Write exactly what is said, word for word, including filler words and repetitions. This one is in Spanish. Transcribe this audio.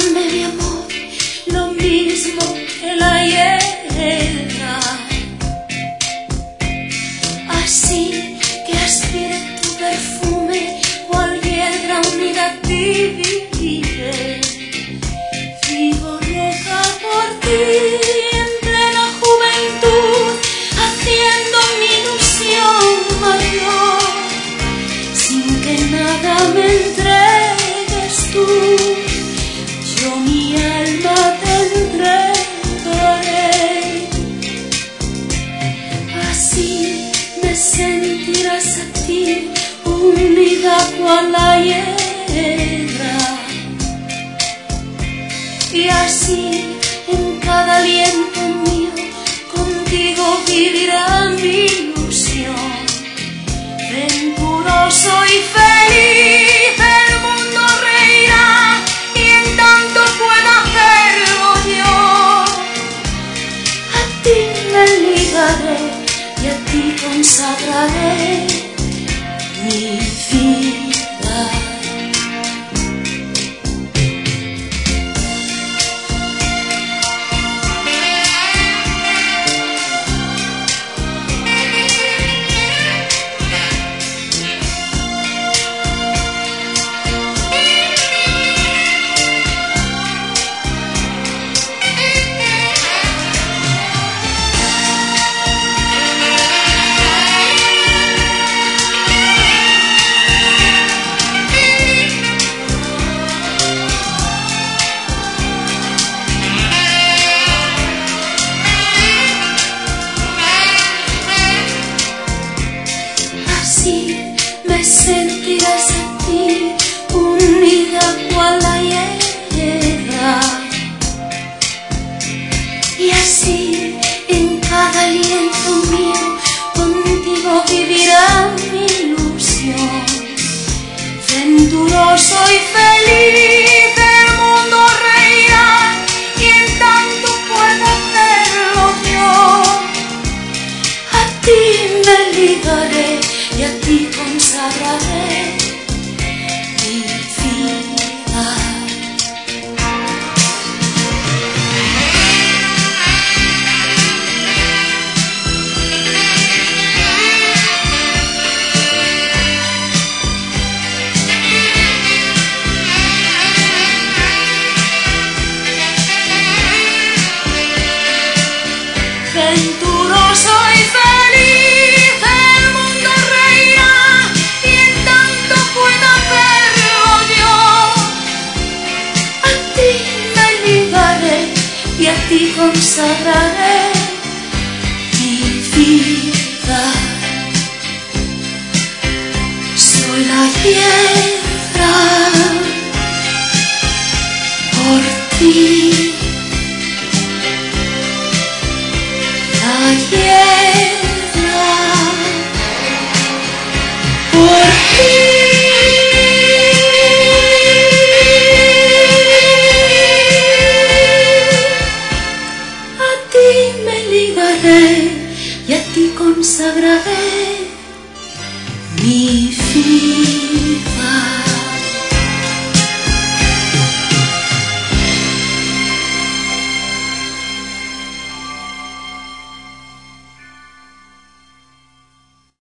Dame mi amor, lo mismo que la hiedra, así que aspire tu perfume, cual hiedra unida a ti viviré. Vivo loca por ti en plena juventud, haciendo mi ilusión mayor, sin que nada me entregues tú. Yo mi alma te entregaré, así me sentirás a ti unida cual la hiedra, y así en cada aliento mío contigo vivirá mi ilusión. Venturoso y feliz el mundo reirá, y en tanto pueda hacerlo yo, a ti me ligaré y a ti consagraré mi vida. Así me sentirás a ti unida cual la hiedra, y así en cada aliento mío contigo vivirá mi ilusión. Venturoso y feliz el mundo reirá, y en tanto pueda hacerlo yo, a ti me ligaré y a ti consagraré mi vida. Venturoso y feliz el mundo reirá, y en tanto pueda hacerlo yo, a ti me ligaré y a ti consagraré